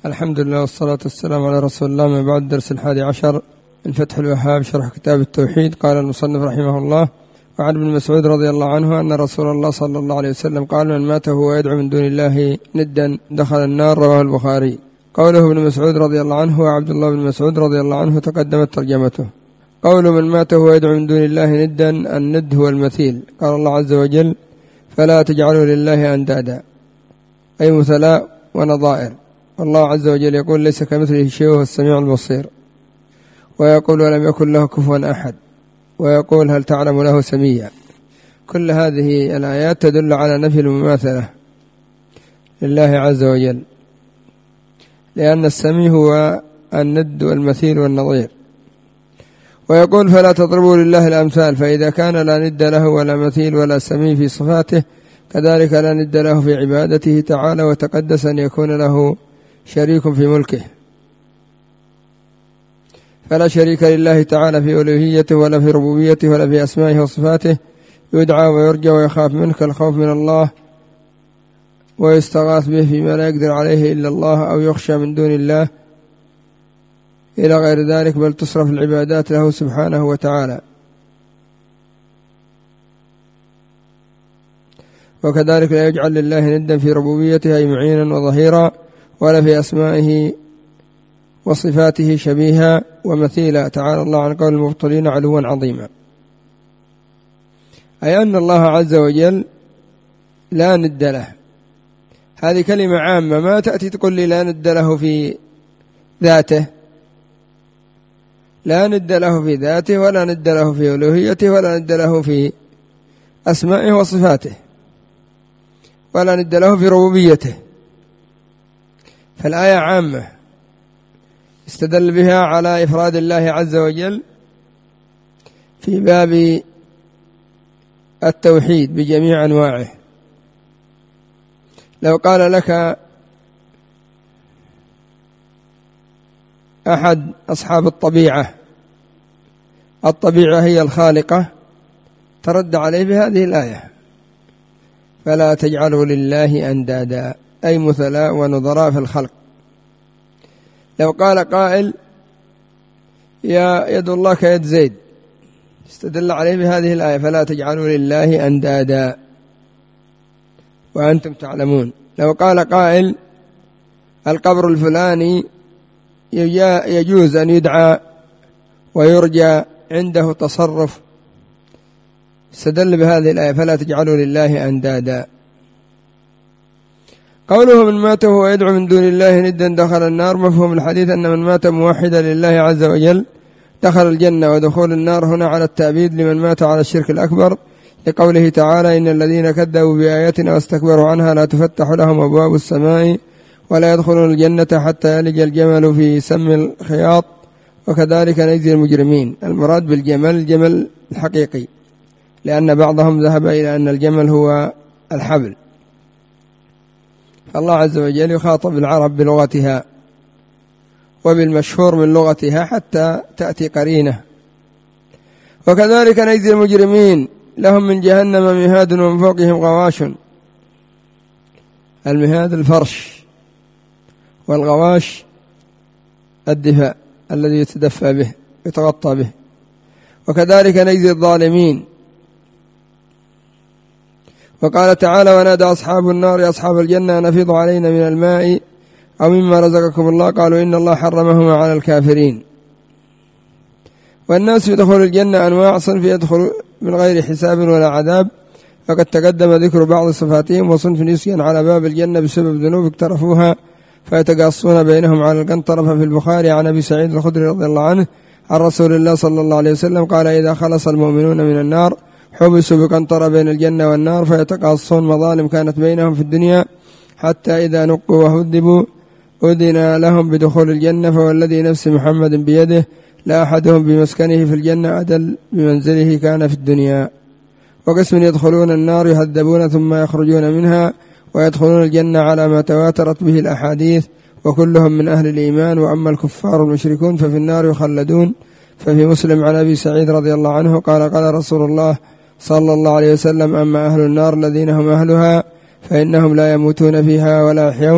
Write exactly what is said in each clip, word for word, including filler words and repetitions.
الحمد لله والصلاة والسلام على رسول الله. من بعد درس الحادي عشر من فتح الوهاب شرح كتاب التوحيد. قال المصنف رحمه الله: وعن ابن مسعود رضي الله عنه أن رسول الله صلى الله عليه وسلم قال: من مات وهو يدعو من دون الله ندا دخل النار. رواه البخاري. قوله ابن مسعود رضي الله عنه وعبد الله بن مسعود رضي الله عنه تقدمت ترجمته. قول من مات وهو يدعو من دون الله ندا، الند هو المثيل. قال الله عز وجل: فلا تجعلوا لله أندادا، أي مثلاء ونظائر. والله عز وجل يقول: ليس كمثله شيء وهو السميع البصير. ويقول: ولم يكن له كفوا أحد. ويقول: هل تعلم له سميا. كل هذه الآيات تدل على نفي المماثلة لله عز وجل، لأن السميع هو الند والمثيل والنظير. ويقول: فلا تضربوا لله الأمثال، فإذا كان لا ند له ولا مثيل ولا سميع في صفاته، كذلك لا ند له في عبادته تعالى، وتقدس أن يكون له شريك في ملكه. فلا شريك لله تعالى في ألوهيته ولا في ربوبيته ولا في أسمائه وصفاته، يدعى ويرجى ويخاف منه كالخوف من الله، ويستغاث به فيما لا يقدر عليه إلا الله، أو يخشى من دون الله إلى غير ذلك، بل تصرف العبادات له سبحانه وتعالى. وكذلك لا يجعل لله ندا في ربوبيته أي معينا وظهيرا، ولا في أسمائه وصفاته شبيها ومثيلا، تعالى الله عن قول المبطلين علوا عظيما. أي أن الله عز وجل لا ند له. هذه كلمة عامة، ما تأتي تقول لي لا ند له في ذاته، لا ند له في ذاته ولا ند له في ألوهيته ولا ند له في أسمائه وصفاته ولا ند له في ربوبيته. فالآية عامة استدل بها على إفراد الله عز وجل في باب التوحيد بجميع أنواعه. لو قال لك أحد أصحاب الطبيعة: الطبيعة هي الخالقة، ترد عليه بهذه الآية: فلا تجعلوا لله أندادا، أي مثلاء ونظراء في الخلق. لو قال قائل: يا يد الله كيد زيد، استدل عليه بهذه الآية: فلا تجعلوا لله أندادا وأنتم تعلمون. لو قال قائل: القبر الفلاني يجوز أن يدعى ويرجى عنده تصرف، استدل بهذه الآية: فلا تجعلوا لله أندادا. قوله من مات وهو يدعو من دون الله ندا دخل النار، مفهوم الحديث أن من مات موحدا لله عز وجل دخل الجنة، ودخول النار هنا على التأبيد لمن مات على الشرك الأكبر، لقوله تعالى: إن الذين كذبوا بآياتنا واستكبروا عنها لا تفتح لهم أبواب السماء ولا يدخلون الجنة حتى يلج الجمل في سم الخياط وكذلك نجزي المجرمين. المراد بالجمل الجمل الحقيقي، لأن بعضهم ذهب إلى أن الجمل هو الحبل. فالله عز وجل يخاطب العرب بلغتها وبالمشهور من لغتها حتى تأتي قرينة. وكذلك نجزي المجرمين، لهم من جهنم مهاد ومن فوقهم غواش. المهاد الفرش، والغواش الدفاء الذي يتدفى به يتغطى به. وكذلك نجزي الظالمين. وقال تعالى: ونادى أصحاب النار يا أصحاب الجنة نفيض علينا من الماء أو مما رزقكم الله، قالوا إن الله حرمهما على الكافرين. والناس يدخل الجنة أنواع: صنف يدخل من غير حساب ولا عذاب، فقد تقدم ذكر بعض صفاتهم، وصنف يسجن على باب الجنة بسبب ذنوب اقترفوها فيتقاصون بينهم على القنطرة. ففي البخاري عن أبي سعيد الخدري رضي الله عنه عن رسول الله صلى الله عليه وسلم قال: إذا خلص المؤمنون من النار حبسوا بقنطرة بين الجنة والنار، فيتقاصون مظالم كانت بينهم في الدنيا، حتى إذا نقوا وهذبوا أذن لهم بدخول الجنة. فوالذي نفس محمد بيده لا أحدهم بمسكنه في الجنة عدل بمنزله كان في الدنيا. وقسم يدخلون النار يهذبون ثم يخرجون منها ويدخلون الجنة على ما تواترت به الأحاديث، وكلهم من أهل الإيمان. وأما الكفار المشركون ففي النار يخلدون. ففي مسلم عن أبي سعيد رضي الله عنه قال: قال رسول الله صلى الله عليه وسلم: أما أهل النار الذين هم أهلها فإنهم لا يموتون فيها ولا يحيون،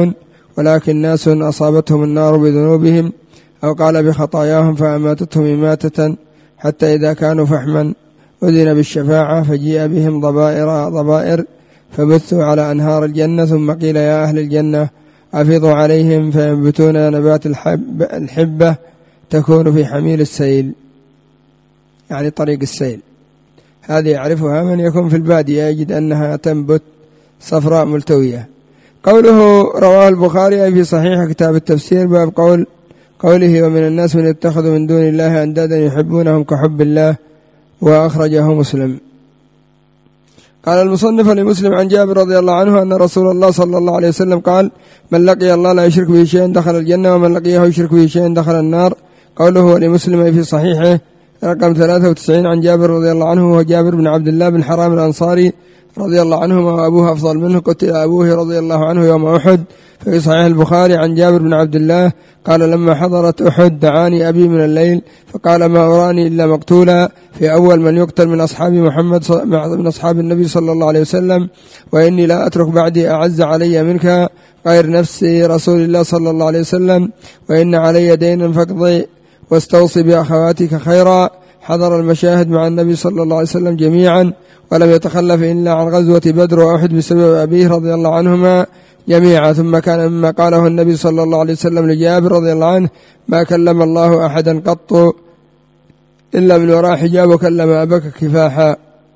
ولكن ناس أصابتهم النار بذنوبهم أو قال بخطاياهم فأماتتهم إماتة حتى إذا كانوا فحما أذن بالشفاعة فجيء بهم ضبائر ضبائر فبثوا على أنهار الجنة ثم قيل يا أهل الجنة أفيضوا عليهم فينبتون نبات الحب الحبة تكون في حميل السيل، يعني طريق السيل. هذه يعرفها من يكون في البادية يجد أنها تنبت صفراء ملتوية. قوله رواه البخاري أي في صحيح كتاب التفسير باب قول قوله ومن الناس من يتخذ من دون الله أندادا يحبونهم كحب الله، وأخرجه مسلم. قال المصنف لمسلم عن جابر رضي الله عنه أن رسول الله صلى الله عليه وسلم قال من لقي الله لا يشرك به شيئا دخل الجنة ومن لقيه يشرك به شيئا دخل النار. قوله لمسلم في صحيحه رقم ثلاثة وتسعين عن جابر رضي الله عنه وهو جابر بن عبد الله بن حرام الأنصاري رضي الله عنهما وأبوه أفضل منه قتل أبوه رضي الله عنه يوم أحد. في صحيح البخاري عن جابر بن عبد الله قال لما حضرت أحد دعاني أبي من الليل فقال ما أراني إلا مقتولا في أول من يقتل من أصحاب محمد من أصحاب النبي صلى الله عليه وسلم، وإني لا أترك بعدي أعز علي منك غير نفسي رسول الله صلى الله عليه وسلم، وإن علي دينا فاقضي واستوصي بأخواتك خيرا. حضر المشاهد مع النبي صلى الله عليه وسلم جميعا ولم يتخلف إلا عن غزوة بدر وأحد بسبب أبيه رضي الله عنهما جميعا. ثم كان مما قاله النبي صلى الله عليه وسلم لجابر رضي الله عنه ما كلم الله أحدا قط إلا من وراء حجاب وكلم أباك كفاحا.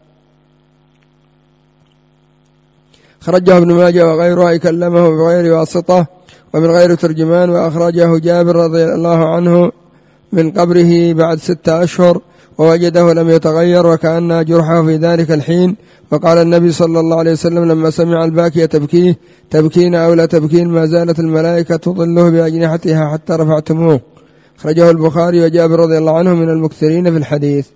خرجه ابن ماجه وغيره كلمه بغير واسطة ومن غير ترجمان، وأخرجه جابر رضي الله عنه من قبره بعد ستة أشهر ووجده لم يتغير وكأن جرحه في ذلك الحين. وقال النبي صلى الله عليه وسلم لما سمع الباكية تبكيه تبكين أو لا تبكين ما زالت الملائكة تظله بأجنحتها حتى رفعتموه. خرجه البخاري وجابر رضي الله عنه من المكثرين في الحديث.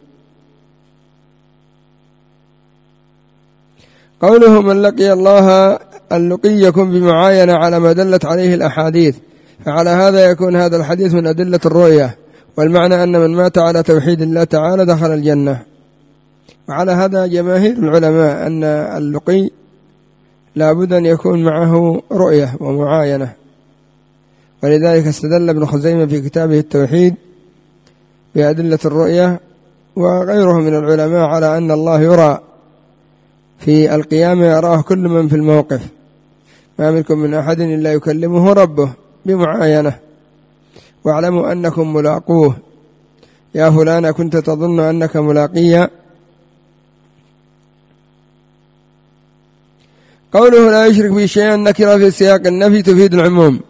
قوله من لقي الله اللقي يكون بمعاينة على ما دلت عليه الأحاديث، فعلى هذا يكون هذا الحديث من أدلة الرؤية، والمعنى أن من مات على توحيد الله تعالى دخل الجنة. وعلى هذا جماهير العلماء أن اللقي لابد أن يكون معه رؤية ومعاينة، ولذلك استدل ابن خزيمة في كتابه التوحيد بأدلة الرؤية وغيره من العلماء على أن الله يرى في القيامة يراه كل من في الموقف، ما منكم من أحد إلا يكلمه ربه بمعاينة. واعلموا أنكم ملاقوه يا فلان كنت تظن أنك ملاقيا. قوله لا يشرك به شيئا نكرة في سياق النفي تفيد العموم.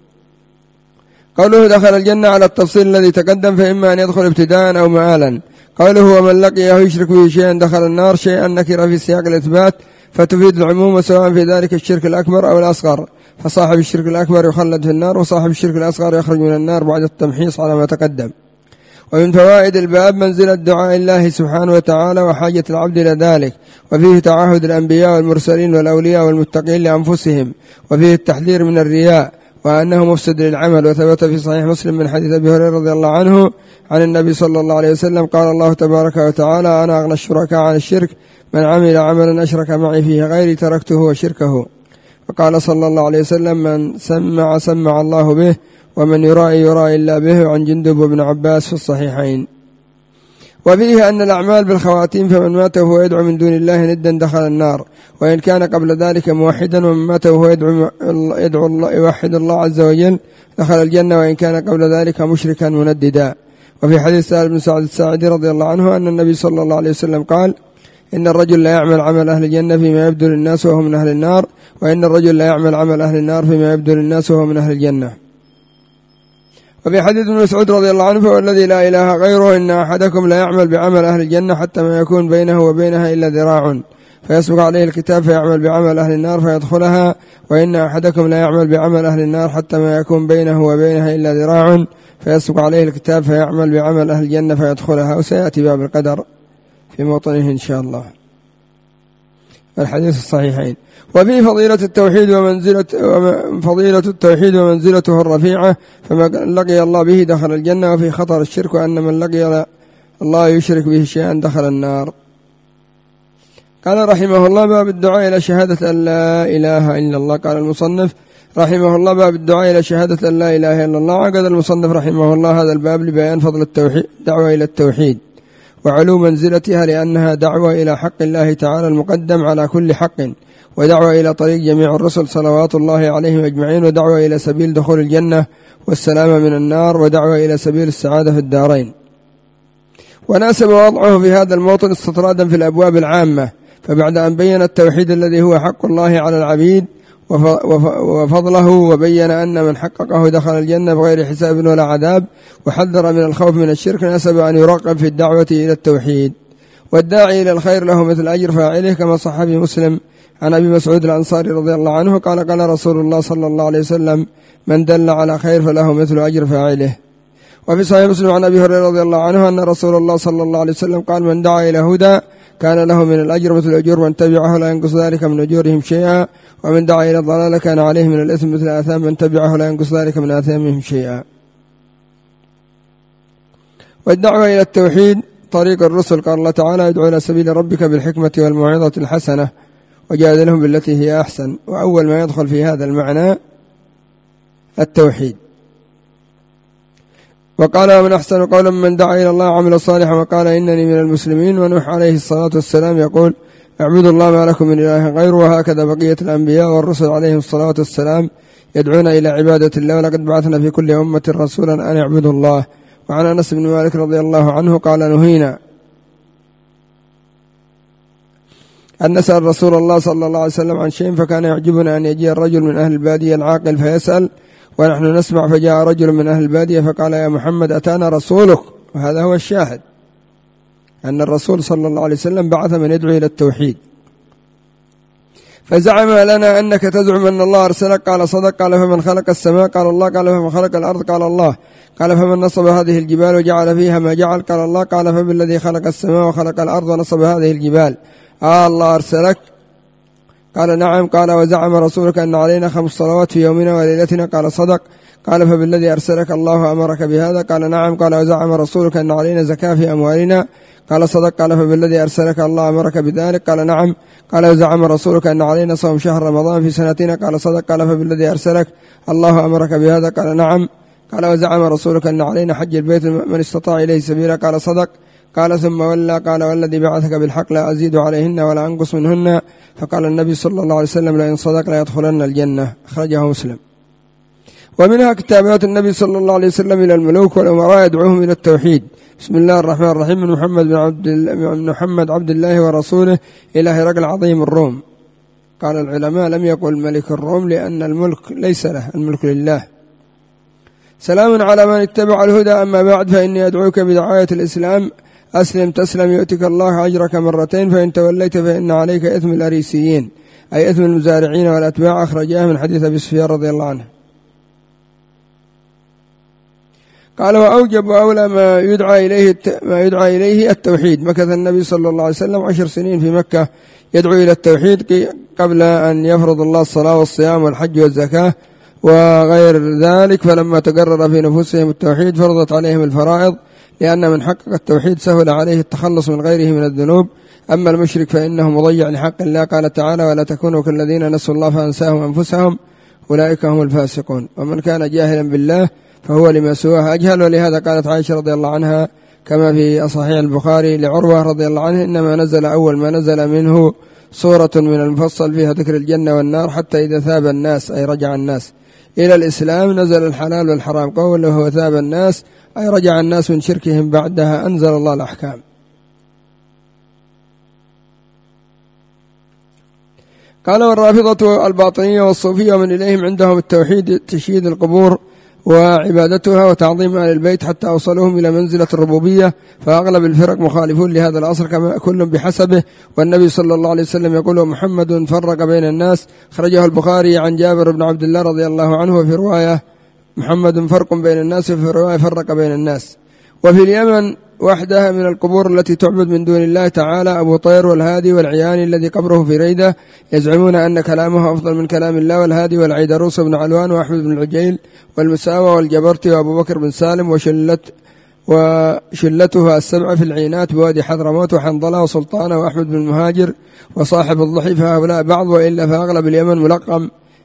قوله دخل الجنة على التفصيل الذي تقدم فإما أن يدخل ابتداء أو مآلا. قوله ومن لقيه يشرك به شيئا دخل النار شيئا نكرة في سياق الإثبات فتفيد العموم، وسواء في ذلك الشرك الأكبر أو الأصغر، فصاحب الشرك الأكبر يخلد في النار وصاحب الشرك الأصغر يخرج من النار بعد التمحيص على ما تقدم. ومن فوائد الباب منزلة دعاء الله سبحانه وتعالى وحاجة العبد إلى ذلك، وفيه تعهد الأنبياء والمرسلين والأولياء والمتقين لأنفسهم، وفيه التحذير من الرياء وأنه مفسد للعمل. وثبت في صحيح مسلم من حديث أبي هريرة رضي الله عنه عن النبي صلى الله عليه وسلم قال الله تبارك وتعالى أنا أغنى الشركاء عن الشرك من عمل عملا أشرك معي فيه غيري تركته وشركه. وقال صلى الله عليه وسلم من سمع سمع الله به ومن يرائي يرائي إلا به. عن جندب وابن عباس في الصحيحين. وفيه أن الأعمال بالخواتيم فمن مات وهو يدعو من دون الله ندا دخل النار، وإن كان قبل ذلك موحدا، ومن مات وهو يدعو, يدعو الله يوحد الله عز وجل دخل الجنة، وإن كان قبل ذلك مشركا منددا. وفي حديث سهل بن سعد الساعدي رضي الله عنه أن النبي صلى الله عليه وسلم قال إن الرجل لا يعمل عمل أهل الجنة فيما يبدو للناس وهو من أهل النار، وإن الرجل لا يعمل عمل أهل النار فيما يبدو للناس وهو من أهل الجنة. وفي حديث ابن مسعود رضي الله عنه فوالذي لا إله غيره إن أحدكم لا يعمل بعمل أهل الجنة حتى ما يكون بينه وبينها إلا ذراع فيسبق عليه الكتاب فيعمل بعمل أهل النار فيدخلها، وإن أحدكم لا يعمل بعمل أهل النار حتى ما يكون بينه وبينها إلا ذراع فيسبق عليه الكتاب فيعمل بعمل أهل الجنة فيدخلها. وسيأتي باب القدر في موطنه إن شاء الله. الحديث الصحيحين. وفي فضيلة التوحيد ومنزلة فضيلة التوحيد ومنزلته الرفيعة، فما لقي الله به دخل الجنة. وفي خطر الشرك وأن من لقي الله يشرك به شيئا دخل النار. قال رحمه الله باب الدعاء إلى شهادة أن لا إله إلا الله. قال المصنف رحمه الله باب الدعاء إلى شهادة أن لا إله إلا الله. عقد المصنف رحمه الله هذا الباب لبيان فضل التوحيد دعوة إلى التوحيد وعلو منزلتها، لأنها دعوة إلى حق الله تعالى المقدم على كل حق، ودعوة إلى طريق جميع الرسل صلوات الله عليهم أجمعين، ودعوة إلى سبيل دخول الجنة والسلامة من النار، ودعوة إلى سبيل السعادة في الدارين. وناسب وضعه في هذا الموطن استطرادا في الأبواب العامة، فبعد أن بين التوحيد الذي هو حق الله على العبيد وفضله، وبين أن من حققه دخل الجنة بغير حساب ولا عذاب، وحذر من الخوف من الشرك، ناسب أن يرغب في الدعوة إلى التوحيد. والداعي إلى الخير له مثل أجر فاعله، كما صح في مسلم عن أبي مسعود الأنصاري رضي الله عنه قال قال رسول الله صلى الله عليه وسلم: من دل على خير فله مثل أجر فاعله. وفي صحيح مسلم عن أبي هريرة رضي الله عنه أن رسول الله صلى الله عليه وسلم قال: من دعا إلى هدى كان له من الأجر مثل أجور من تبعه لا ينقص ذلك من أجورهم شيئا، ومن دعا إلى الضلال كان عليه من الإثم مثل آثام من تبعه لا ينقص ذلك من آثامهم شيئا. والدعوة إلى التوحيد طريق الرسل، قال الله تعالى: ادعو إلى سبيل ربك بالحكمة والموعظة الحسنة وجادلهم بالتي هي أحسن. وأول ما يدخل في هذا المعنى التوحيد. وقال: ومن أحسن قولا من دعا إلى الله وعمل صالحا وقال إنني من المسلمين. ونوح عليه الصلاة والسلام يقول: اعبدوا الله ما لكم من إله غيره. وهكذا بقية الأنبياء والرسل عليهم الصلاة والسلام يدعون إلى عبادة الله، ولقد بعثنا في كل أمة رسولا أن اعبدوا الله. وعن أنس بن مالك رضي الله عنه قال: نهينا أن نسأل رسول الله صلى الله عليه وسلم عن شيء، فكان يعجبنا أن يجيء الرجل من أهل البادية العاقل فيسأل ونحن نسمع، فجاء رجل من أهل البادية فقال: يا محمد أتانا رسولك. وهذا هو الشاهد، أن الرسول صلى الله عليه وسلم بعث من يدعو إلى التوحيد. فزعم لنا أنك تزعم أن الله أرسلك. قال: صدق. قال: فمن خلق السماء؟ قال: الله. قال: فمن خلق الأرض؟ قال: الله. قال: فمن نصب هذه الجبال وجعل فيها ما جعل؟ قال: الله. قال: فبالذي خلق السماء وخلق الأرض ونصب هذه الجبال آه الله أرسلك؟ قال: نعم. قال: وزعم رسولك أن علينا خمس صلوات في يومنا وليلتنا؟ قال: صدق. قال: فبالذي أرسلك الله أمرك بهذا؟ قال: نعم. قال: وزعم رسولك أن علينا زكاة في أموالنا؟ قال: صدق. قال: فبالذي أرسلك الله أمرك بذلك؟ قال: نعم. قال: وزعم رسولك أن علينا صوم شهر رمضان في سنتنا؟ قال: صدق. قال: فبالذي أرسلك الله أمرك بهذا؟ قال: نعم. قال: وزعم رسولك أن علينا حج البيت من استطاع إليه سبيلا؟ قال: صدق. قال: ثم ولى. قال: والذي بعثك بالحق لا أزيد عليهن ولا أنقص منهن. فقال النبي صلى الله عليه وسلم: لئن صدق لا يدخلن الجنة. أخرجه مسلم. ومنها كتابات النبي صلى الله عليه وسلم إلى الملوك والأمراء يدعوهم إلى التوحيد: بسم الله الرحمن الرحيم، من محمد بن عبد, من محمد عبد الله ورسوله إلى هرقل عظيم الروم. قال العلماء: لم يقل ملك الروم لأن الملك ليس له، الملك لله. سلام على من اتبع الهدى، أما بعد، فإني أدعوك بدعاية الإسلام: أسلم تسلم يؤتك الله أجرك مرتين، فإن توليت فإن عليك إثم الأريسيين، أي إثم المزارعين والأتباع. أخرجاه من حديث أبي سفيان رضي الله عنه. قال: وأوجب أولى ما يدعى إليه ما يدعى إليه التوحيد. مكث النبي صلى الله عليه وسلم عشر سنين في مكة يدعو إلى التوحيد قبل أن يفرض الله الصلاة والصيام والحج والزكاة وغير ذلك. فلما تقرر في نفوسهم التوحيد فرضت عليهم الفرائض، لأن من حقق التوحيد سهل عليه التخلص من غيره من الذنوب. أما المشرك فإنه مضيع لحق الله. قال تعالى: ولا تكونوا كالذين نسوا الله فأنساهم أنفسهم أولئك هم الفاسقون. ومن كان جاهلا بالله فهو لما سواه أجهل. ولهذا قالت عائشة رضي الله عنها كما في صحيح البخاري لعروة رضي الله عنه: إنما نزل أول ما نزل منه سورة من المفصل فيها ذكر الجنة والنار، حتى إذا ثاب الناس أي رجع الناس إلى الإسلام نزل الحلال والحرام. قوله ثاب الناس أي رجع الناس من شركهم، بعدها أنزل الله الأحكام. قال: والرافضة الباطنية والصوفية ومن إليهم عندهم التوحيد تشييد القبور وعبادتها وتعظيم أهل البيت، حتى أوصلهم إلى منزلة الربوبية. فأغلب الفرق مخالفون لهذا الأصل، كما كل بحسبه. والنبي صلى الله عليه وسلم يقول: محمد فرق بين الناس. خرجه البخاري عن جابر بن عبد الله رضي الله عنه، وفي رواية محمد فرق بين الناس، وفي رواية فرق بين الناس. وفي اليمن وحدها من القبور التي تعبد من دون الله تعالى أبو طير والهادي والعياني الذي قبره في ريدة، يزعمون أن كلامه أفضل من كلام الله. والهادي والعيدروس بن علوان وأحمد بن العجيل والمساوى والجبرتي وأبو بكر بن سالم وشلت وشلتها السبعة في العينات بوادي حضرموت وحنظلة وسلطانة وأحمد بن المهاجر وصاحب الضحي. فهؤلاء بعض، وإلا فأغلب اليمن ملقم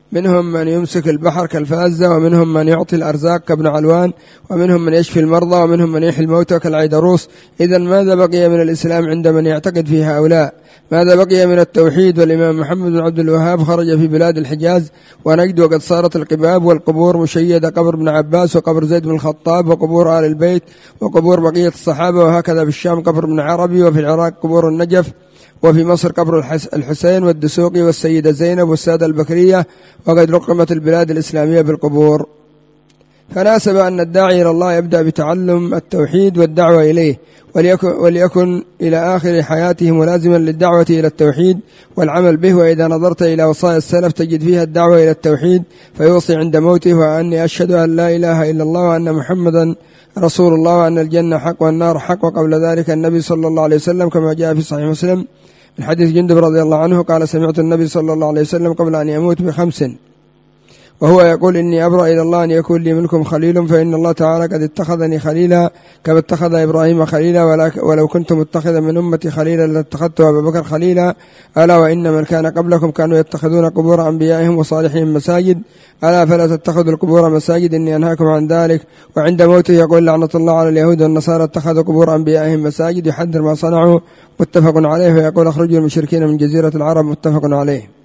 منهم من يمسك البحر كالفازة، ومنهم من يعطي الأرزاق كابن علوان، ومنهم من يشفي المرضى، ومنهم من يحيي الموتى كالعيدروس. إذن ماذا بقي من الإسلام عند من يعتقد في هؤلاء؟ ماذا بقي من التوحيد؟ والإمام محمد بن عبد الوهاب خرج في بلاد الحجاز ونجد وقد صارت القباب والقبور مشيدة، قبر ابن عباس وقبر زيد بن الخطاب وقبور آل البيت وقبور بقية الصحابة، وهكذا بالشام قبر ابن عربي، وفي العراق قبور النجف، وفي مصر قبر الحسين والدسوقي والسيدة زينب والسادة البكرية، وقد رقمت البلاد الإسلامية بالقبور. فناسب أن الداعي إلى الله يبدأ بتعلم التوحيد والدعوة إليه، وليكن, وليكن إلى آخر حياته ملازما للدعوة إلى التوحيد والعمل به. وإذا نظرت إلى وصايا السلف تجد فيها الدعوة إلى التوحيد، فيوصي عند موته: وأني أشهد أن لا إله إلا الله وأن محمدا رسول الله، وأن الجنة حق والنار حق. وقبل ذلك النبي صلى الله عليه وسلم كما جاء في صحيح مسلم من حديث جندب رضي الله عنه قال: سمعت النبي صلى الله عليه وسلم قبل أن يموت بخمس وهو يقول: إني أبرأ إلى الله أن يكون لي منكم خليل، فإن الله تعالى قد اتخذني خليلا كما اتخذ إبراهيم خليلا، ولو كنت متخذا من أمتي خليلا لاتخذت أبا بكر خليلا. ألا وإن من كان قبلكم كانوا يتخذون قبور أنبيائهم وصالحهم مساجد، ألا فلا تتخذوا القبور مساجد، إني أنهاكم عن ذلك. وعند موته يقول: لعنة الله على اليهود والنصارى اتخذوا قبور أنبيائهم مساجد، يحذر ما صنعوا، متفق عليه. ويقول: أخرجوا المشركين من جزيرة العرب، متفق عليه.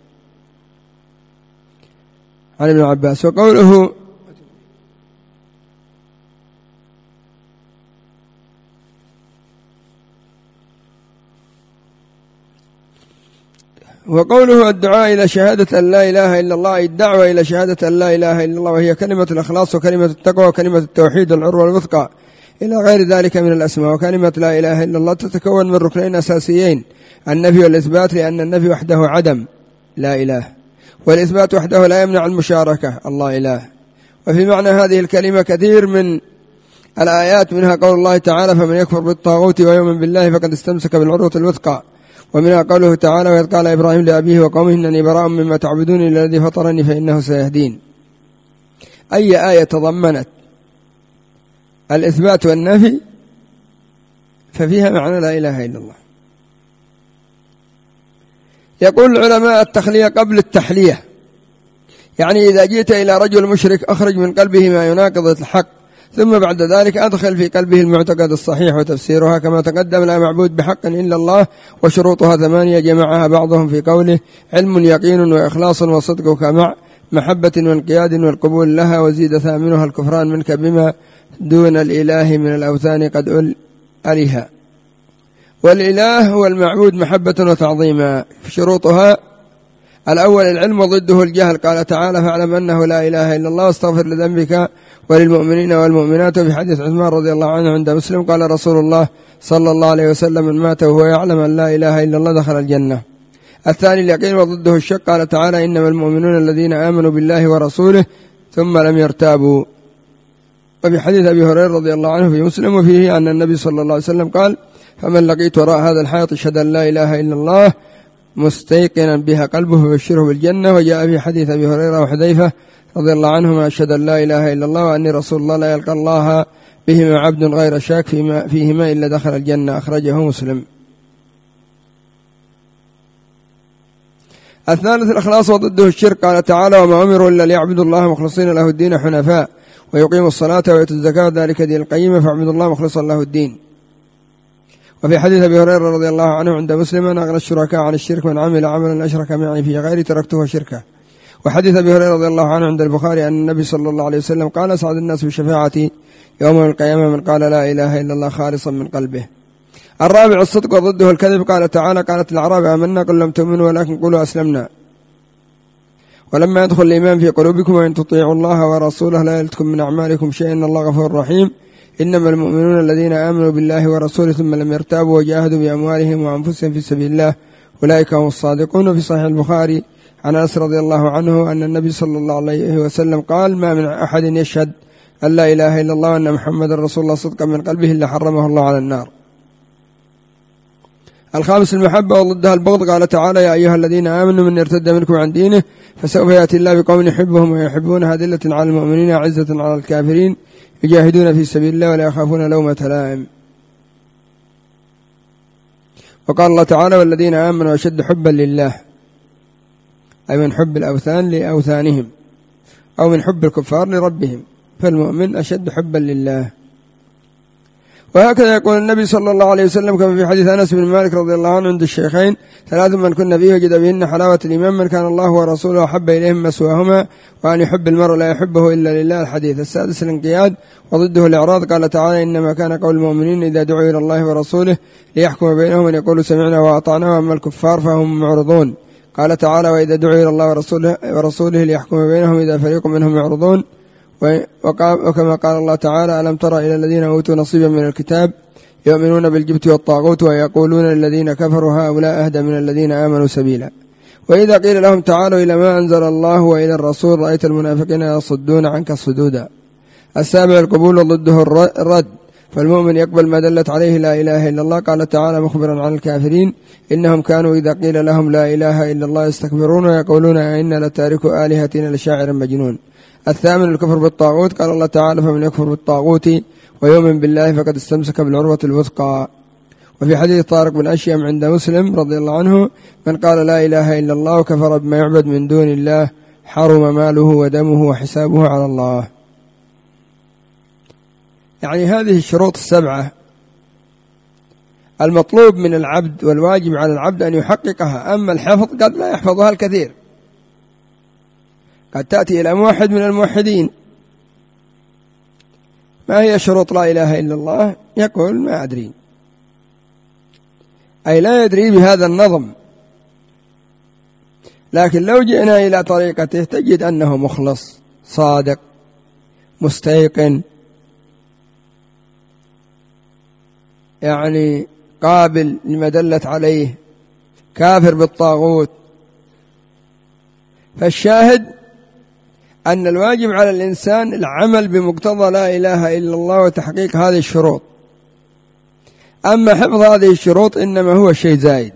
عن ابن عباس. وقوله وقوله الدعاء إلى شهادة أن لا إله إلا الله، الدعوة إلى شهادة أن لا إله إلا الله، وهي كلمة الإخلاص وكلمة التقوى وكلمة التوحيد والعروة الوثقى إلى غير ذلك من الأسماء. وكلمة لا إله إلا الله تتكون من ركنين أساسيين: النفي والإثبات، لأن النفي وحده عدم لا إله، والإثبات وحده لا يمنع المشاركة الله إله. وفي معنى هذه الكلمة كثير من الآيات، منها قول الله تعالى: فمن يكفر بالطاغوت ويؤمن بالله فقد استمسك بالعروة الوثقى. ومنها قوله تعالى: وإذ قال إبراهيم لأبيه وقومه إنني براء مما تعبدون إلا الذي فطرني فإنه سيهدين. أي آية تضمنت الإثبات والنفي ففيها معنى لا إله إلا الله. يقول العلماء: التخلية قبل التحلية، يعني إذا جئت إلى رجل مشرك أخرج من قلبه ما يناقض الحق، ثم بعد ذلك أدخل في قلبه المعتقد الصحيح. وتفسيرها كما تقدم: لا معبود بحق إلا الله، وشروطها ثمانية جمعها بعضهم في قوله: علم يقين وإخلاص وصدق كمع محبة وانقياد والقبول لها، وزيد ثامنها الكفران منك بما دون الإله من الأوثان قد ألها. والإله هو المعبود محبة وتعظيما. شروطها: الأول العلم وضده الجهل، قال تعالى: فاعلم أنه لا إله إلا الله واستغفر لذنبك وللمؤمنين والمؤمنات. في حديث عثمان رضي الله عنه عند مسلم قال رسول الله صلى الله عليه وسلم: من مات وهو يعلم أن لا إله إلا الله دخل الجنة. الثاني اليقين وضده الشك، قال تعالى: إنما المؤمنون الذين آمنوا بالله ورسوله ثم لم يرتابوا. وفي حديث أبي هريرة رضي الله عنه في مسلم وفيه أن النبي صلى الله عليه وسلم قال: فمن لقيت وراء هذا الحائط يشهد أن لا إله إلا الله مستيقنا بها قلبه فبشره بالجنة. وجاء في حديث أبي هريرة وحذيفة رضي الله عنهما: أشهد أن لا إله إلا الله وأني رسول الله لا يلقى الله بهما عبد غير شاك فيما فيهما إلا دخل الجنة. أخرجه مسلم. الثالث الإخلاص وضده الشرك، قال تعالى: وما أمروا إلا ليعبدوا الله مخلصين له الدين حنفاء ويقيموا الصلاة ويؤتوا الزكاة ذلك دين القيمة فاعبدوا الله مخلصا له الدين. وفي حديث أبي هريرة رضي الله عنه عند مسلم: أن أغنى الشركاء عن الشرك من عمل عملا أشرك معي في غيري تركته شركه. وحديث أبي هريرة رضي الله عنه عند البخاري أن النبي صلى الله عليه وسلم قال: أسعد الناس بشفاعتي يوم القيامة من قال لا إله إلا الله خالصا من قلبه. الرابع الصدق وضده الكذب، قال تعالى: قالت الأعراب آمنا قل لم تؤمنوا ولكن قولوا أسلمنا ولما يدخل الإيمان في قلوبكم وإن تطيعوا الله ورسوله لا يلتكم من أعمالكم شيئا إن الله غفور رحيم. إنما المؤمنون الذين آمنوا بالله ورسوله ثم لم يرتابوا وجاهدوا بأموالهم وأنفسهم في سبيل الله أولئك هم الصادقون. في صحيح البخاري عن أنس رضي الله عنه أن النبي صلى الله عليه وسلم قال: ما من أحد يشهد أن لا إله إلا الله وأن محمد رسول الله صدقا من قلبه إلا حرمه الله على النار. الخامس المحبة وضدها البغض، قال تعالى: يا أيها الذين آمنوا من يرتد منكم عن دينه فسوف يأتي الله بقوم يحبهم ويحبونها أذلة على المؤمنين عزة على الكافرين يجاهدون في سبيل الله ولا يخافون لومة لائم. وقال الله تعالى: والذين آمنوا أشد حبا لله. أي من حب الأوثان لأوثانهم أو من حب الكفار لربهم، فالمؤمن أشد حبا لله. وهكذا يقول النبي صلى الله عليه وسلم كما في حديث أنس بن مالك رضي الله عنه عند الشيخين: ثلاث من كن فيه وجد بهن حلاوة الإيمان: من كان الله ورسوله أحب إليهم مسواهما، وأن يحب المرء لا يحبه إلا لله. الحديث السادس الانقياد وضده الإعراض. قال تعالى: إنما كان قول المؤمنين إذا دعوا إلى الله ورسوله ليحكم بينهم أن يقولوا سمعنا وأطعنا، وأما الكفار فهم معرضون. قال تعالى: وإذا دعوا إلى الله ورسوله, ورسوله ليحكم بينهم إذا فريق منهم معرضون. وكما قال الله تعالى: ألم تر إلى الذين أوتوا نصيبا من الكتاب يؤمنون بالجبت والطاغوت ويقولون للذين كفروا هؤلاء أهدى من الذين آمنوا سبيلا. وإذا قيل لهم تعالوا إلى ما أنزل الله وإلى الرسول رأيت المنافقين يصدون عنك صدودا. السابع القبول وضده الرد، فالمؤمن يقبل ما دلت عليه لا إله إلا الله. قال تعالى مخبرا عن الكافرين: إنهم كانوا إذا قيل لهم لا إله إلا الله يستكبرون ويقولون إنا لتاركوا آلهتنا لشاعر مجنون. الثامن الكفر بالطاغوت. قال الله تعالى: فمن يكفر بالطاغوت ويؤمن بالله فقد استمسك بالعروة الوثقى. وفي حديث طارق بن أشيم عند مسلم رضي الله عنه: من قال لا إله إلا الله وكفر بما يعبد من دون الله حرم ماله ودمه وحسابه على الله. يعني هذه الشروط السبعة المطلوب من العبد والواجب على العبد أن يحققها. أما الحفظ قد لا يحفظها الكثير، قد تأتي إلى موحد من الموحدين: ما هي شروط لا إله إلا الله؟ يقول ما أدري، أي لا يدري بهذا النظم. لكن لو جئنا إلى طريقته تجد أنه مخلص صادق مستيقن، يعني قابل لما دلت عليه، كافر بالطاغوت. فالشاهد أن الواجب على الإنسان العمل بمقتضى لا إله إلا الله وتحقيق هذه الشروط. أما حفظ هذه الشروط إنما هو شيء زائد.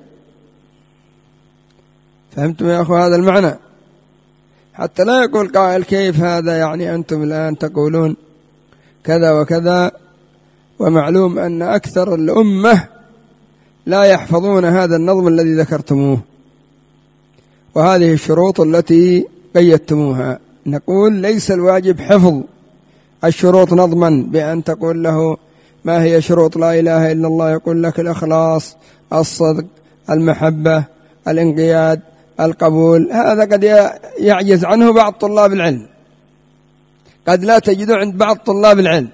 فهمتم يا أخو هذا المعنى؟ حتى لا يقول قائل: كيف هذا؟ يعني أنتم الآن تقولون كذا وكذا، ومعلوم أن أكثر الأمة لا يحفظون هذا النظم الذي ذكرتموه وهذه الشروط التي قيدتموها. نقول: ليس الواجب حفظ الشروط نظما بأن تقول له ما هي شروط لا إله إلا الله، يقول لك الإخلاص، الصدق، المحبة، الانقياد، القبول. هذا قد يعجز عنه بعض طلاب العلم، قد لا تجده عند بعض طلاب العلم،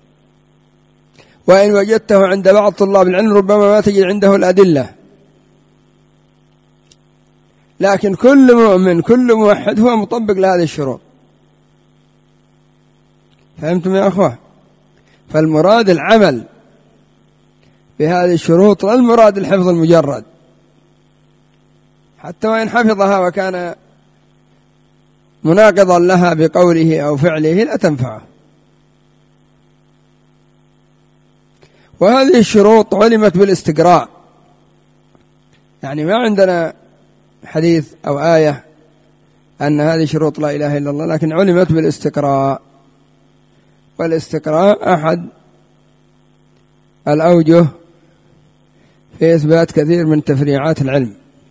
وإن وجدته عند بعض طلاب العلم ربما ما تجد عنده الأدلة. لكن كل مؤمن كل موحد هو مطبق لهذه الشروط. فهمتم يا أخوة؟ فالمراد العمل بهذه الشروط، لا المراد الحفظ المجرد، حتى وإن حفظها وكان مناقضا لها بقوله أو فعله لا تنفعه. وهذه الشروط علمت بالاستقراء، يعني ما عندنا حديث أو آية أن هذه شروط لا إله إلا الله، لكن علمت بالاستقراء. والاستقراء أحد الأوجه في إثبات كثير من تفريعات العلم.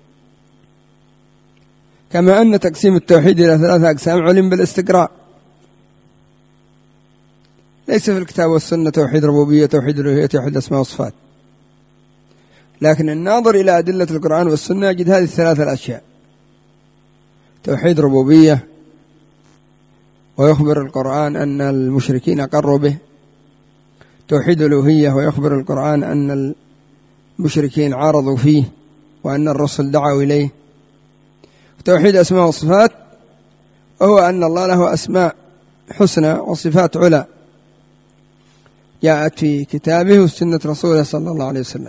كما أن تقسيم التوحيد إلى ثلاثة أقسام علم بالاستقراء، ليس في الكتاب والسنة توحيد ربوبية، توحيد الوهية، توحيد الأسماء والصفات، لكن الناظر إلى أدلة القرآن والسنة يجد هذه الثلاثة الأشياء: توحيد ربوبية، ويخبر القرآن أن المشركين أقروا به، توحيد الألوهية، ويخبر القرآن أن المشركين عارضوا فيه وأن الرسل دعوا إليه، توحيد أسماء والصفات، وهو أن الله له أسماء حسنى وصفات علا جاءت في كتابه وسنة رسوله صلى الله عليه وسلم.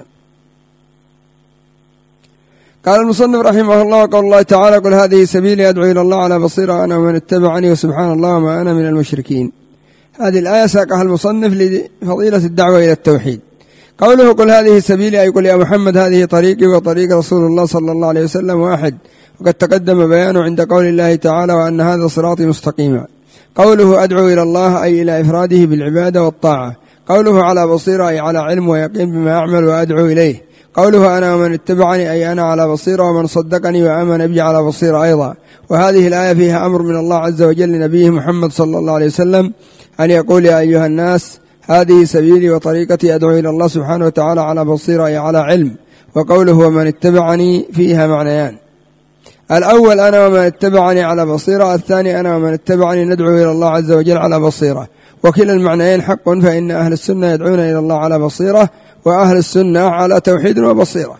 قال المصنف رحمه الله: وقال الله تعالى: قل هذه سبيلي أدعو إلى الله على بصيرة أنا ومن اتبعني وسبحان الله وما أنا من المشركين. هذه الآية ساقها المصنف لفضيلة الدعوة إلى التوحيد. قوله قل هذه سبيلي، أي قل يا محمد هذه طريقي وطريق رسول الله صلى الله عليه وسلم واحد، وقد تقدم بيانه عند قول الله تعالى: وأن هذا صراطي مستقيما. قوله أدعو إلى الله أي إلى إفراده بالعبادة والطاعة. قوله على بصيرة أي على علم ويقين بما أعمل وأدعو إليه. قوله أنا ومن اتبعني أي أنا على بصيرة، ومن صدقني وآمن بي على بصيرة أيضا. وهذه الآية فيها أمر من الله عز وجل لنبيه محمد صلى الله عليه وسلم أن يقول يا أيها الناس هذه سبيلي وطريقتي أدعو إلى الله سبحانه وتعالى على بصيرة أي على علم. وقوله ومن اتبعني فيها معنيان: الأول أنا ومن اتبعني على بصيرة، الثاني أنا ومن اتبعني ندعو إلى الله عز وجل على بصيرة. وكلا المعنيين حق، فإن أهل السنة يدعون إلى الله على بصيرة، وأهل السنة على توحيد وبصيرة.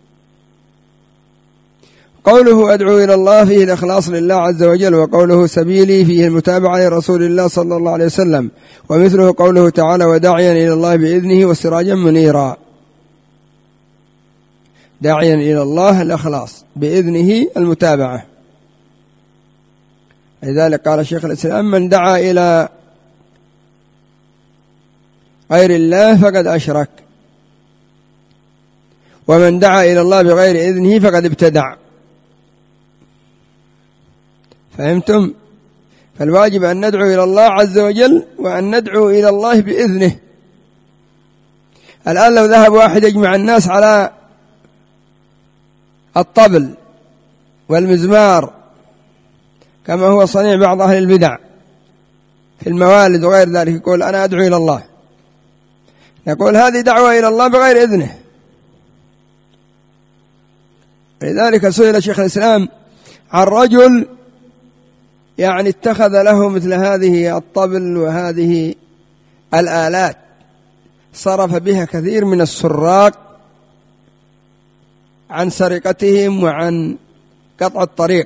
قوله أدعو إلى الله فيه الإخلاص لله عز وجل، وقوله سبيلي فيه المتابعة لرسول الله صلى الله عليه وسلم، ومثله قوله تعالى وداعيا إلى الله بإذنه وسراجا منيرا. داعيا إلى الله الإخلاص، بإذنه المتابعة. لذلك قال شيخ الإسلام من دعا إلى غير الله فقد أشرك، ومن دعا إلى الله بغير إذنه فقد ابتدع. فهمتم؟ فالواجب أن ندعو إلى الله عز وجل، وأن ندعو إلى الله بإذنه. الآن لو ذهب واحد يجمع الناس على الطبل والمزمار كما هو صنيع بعض أهل البدع في الموالد وغير ذلك، يقول أنا أدعو إلى الله، نقول هذه دعوة إلى الله بغير إذنه. لذلك سئل شيخ الإسلام عن رجل يعني اتخذ له مثل هذه الطبل وهذه الآلات، صرف بها كثير من السراق عن سرقتهم وعن قطع الطريق.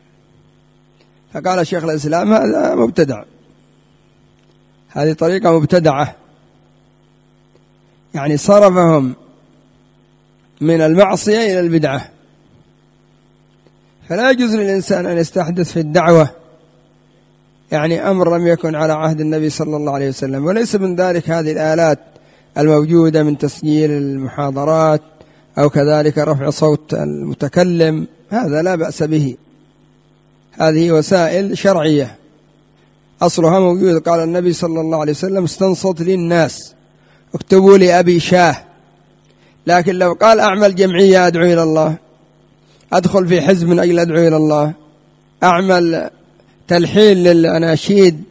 فقال شيخ الإسلام هذا مبتدع، هذه طريقة مبتدعة، يعني صرفهم من المعصية إلى البدعة. فلا يجوز للإنسان أن يستحدث في الدعوة يعني أمر لم يكن على عهد النبي صلى الله عليه وسلم. وليس من ذلك هذه الآلات الموجودة من تسجيل المحاضرات أو كذلك رفع صوت المتكلم، هذا لا بأس به، هذه وسائل شرعية أصلها موجود. قال النبي صلى الله عليه وسلم استنصت للناس اكتبوا لي أبي شاه. لكن لو قال أعمل جمعية أدعو إلى الله، أدخل في حزب من أجل أدعو إلى الله، أعمل تلحين للأناشيد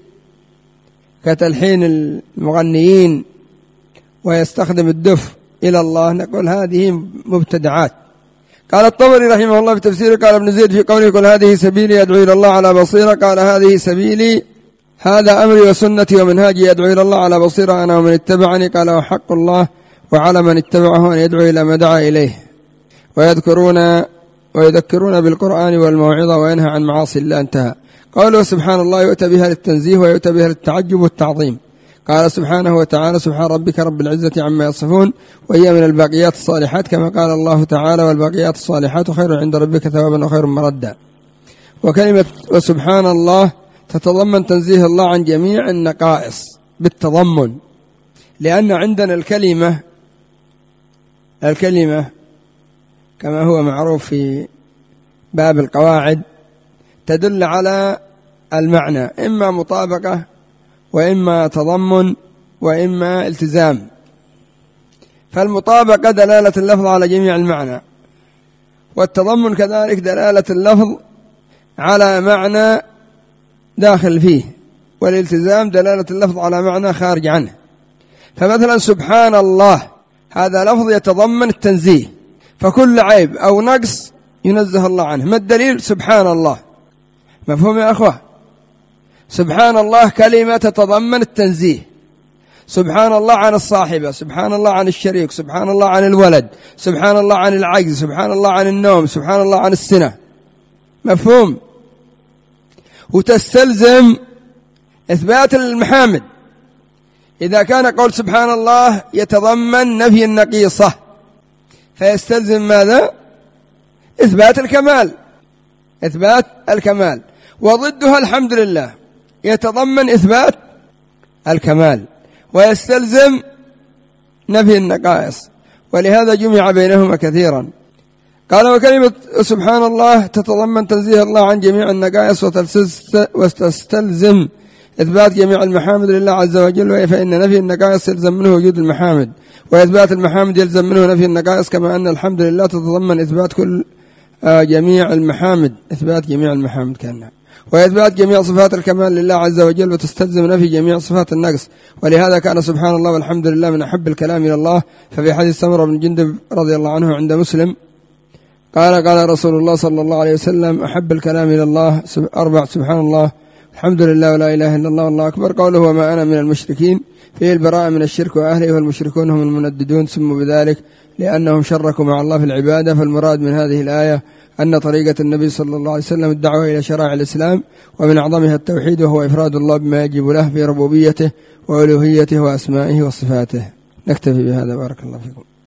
كتلحين المغنيين ويستخدم الدف إلى الله، نقول هذه مبتدعات. قال الطبري رحمه الله في تفسيره، قال ابن زيد في قوله قل هذه سبيلي أدعو إلى الله على بصيرة، قال هذه سبيلي هذا أمري وسنتي ومنهاجي أدعو إلى الله على بصيرة أنا ومن اتبعني. قال وحق الله وعلى من اتبعه أن يدعو إلى ما دعا إليه، ويذكرون ويذكرون بالقرآن والموعظة وينهى عن معاصي الله. انتهى. قوله سبحان الله يؤتى بها للتنزيه ويؤتى بها للتعجب والتعظيم. قال سبحانه وتعالى سبحان ربك رب العزة عما يصفون، وهي من الباقيات الصالحات كما قال الله تعالى والباقيات الصالحات خير عند ربك ثوابا وخير مردا. وكلمة وسبحان الله تتضمن تنزيه الله عن جميع النقائص بالتضمن، لأن عندنا الكلمة الكلمة كما هو معروف في باب القواعد تدل على المعنى، إما مطابقة وإما تضمن وإما التزام. فالمطابقة دلالة اللفظ على جميع المعنى، والتضمن كذلك دلالة اللفظ على معنى داخل فيه، والالتزام دلالة اللفظ على معنى خارج عنه. فمثلا سبحان الله هذا لفظ يتضمن التنزيه، فكل عيب أو نقص ينزه الله عنه. ما الدليل؟ سبحان الله. مفهوم يا أخوة؟ سبحان الله كلمة تتضمن التنزيه. سبحان الله عن الصاحبة، سبحان الله عن الشريك، سبحان الله عن الولد، سبحان الله عن العجز، سبحان الله عن النوم، سبحان الله عن السنة. مفهوم؟ وتستلزم إثبات المحامد. إذا كان قول سبحان الله يتضمن نفي النقيصة فيستلزم ماذا؟ إثبات الكمال، إثبات الكمال. وضدها الحمد لله يتضمن إثبات الكمال ويستلزم نفي النقائص، ولهذا جمع بينهما كثيرا. قال وكلمة سبحان الله تتضمن تنزيه الله عن جميع النقائص وتستلزم إثبات جميع المحامد لله عز وجل، فإن نفي النقائص يلزم منه وجود المحامد، وإثبات المحامد يلزم منه نفي النقائص، كما أن الحمد لله تتضمن إثبات كل جميع المحامد، إثبات جميع المحامد كان، وإثبات جميع صفات الكمال لله عز وجل، وتستلزم نفي جميع صفات النقص. ولهذا كان سبحان الله والحمد لله من أحب الكلام إلى الله. ففي حديث سمرة بن جندب رضي الله عنه عند مسلم قال قال رسول الله صلى الله عليه وسلم: أحب الكلام إلى الله أربع: سبحان الله، الحمد لله، ولا إله إلا الله، والله أكبر. قوله: وما أنا من المشركين، فيه البراءة من الشرك وأهله، والمشركون هم المنددون، سموا بذلك لأنهم شركوا مع الله في العبادة. فالمراد من هذه الآية أن طريقة النبي صلى الله عليه وسلم الدعوة إلى شرائع الإسلام، ومن أعظمها التوحيد، وهو إفراد الله بما يجب له في ربوبيته وألوهيته وأسمائه وصفاته. نكتفي بهذا، بارك الله فيكم.